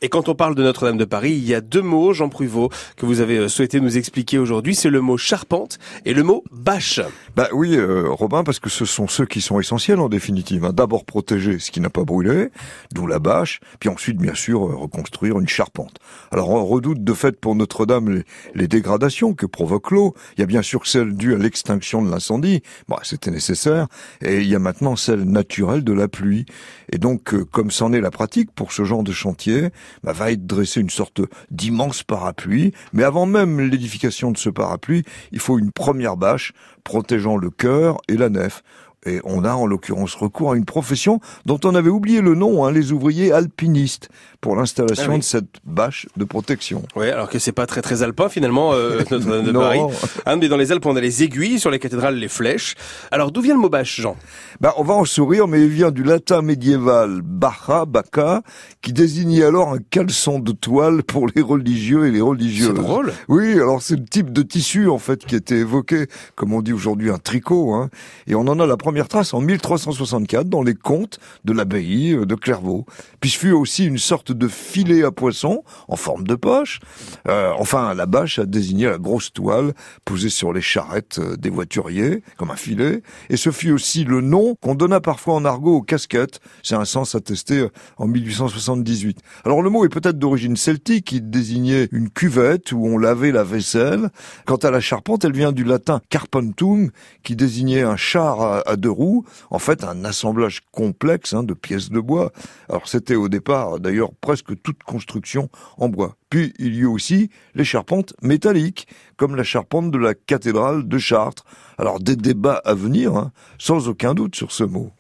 Et quand on parle de Notre-Dame de Paris, il y a deux mots, Jean Pruvot, que vous avez souhaité nous expliquer aujourd'hui. C'est le mot charpente et le mot bâche. Bah oui, Robin, parce que ce sont ceux qui sont essentiels en définitive. D'abord protéger ce qui n'a pas brûlé, d'où la bâche, puis ensuite bien sûr reconstruire une charpente. Alors on redoute de fait pour Notre-Dame les dégradations que provoque l'eau. Il y a bien sûr celle due à l'extinction de l'incendie, c'était nécessaire, et il y a maintenant celle naturelle de la pluie. Et donc, comme c'en est la pratique pour ce genre de chantier, va être dressé une sorte d'immense parapluie. Mais avant même l'édification de ce parapluie, il faut une première bâche protégeant le chœur et la nef. Et on a en l'occurrence recours à une profession dont on avait oublié le nom, les ouvriers alpinistes, pour l'installation de cette bâche de protection. Oui, alors que c'est pas très alpin finalement, Notre-Dame de Paris. Mais dans les Alpes, on a les aiguilles, sur les cathédrales, les flèches. Alors d'où vient le mot bâche, Jean ? On va en sourire, mais il vient du latin médiéval bacca, qui désignait alors un caleçon de toile pour les religieux et les religieuses. C'est drôle. Oui, alors c'est le type de tissu en fait qui était évoqué, comme on dit aujourd'hui un tricot, et on en a la première trace en 1364 dans les contes de l'abbaye de Clairvaux. Puis ce fut aussi une sorte de filet à poisson en forme de poche. La bâche a désigné la grosse toile posée sur les charrettes des voituriers, comme un filet. Et ce fut aussi le nom qu'on donna parfois en argot aux casquettes. C'est un sens attesté en 1878. Alors le mot est peut-être d'origine celtique, qui désignait une cuvette où on lavait la vaisselle. Quant à la charpente, elle vient du latin carpentum, qui désignait un char à deux roues, en fait un assemblage complexe de pièces de bois. Alors c'était au départ d'ailleurs presque toute construction en bois. Puis il y eut aussi les charpentes métalliques, comme la charpente de la cathédrale de Chartres. Alors des débats à venir, sans aucun doute sur ce mot.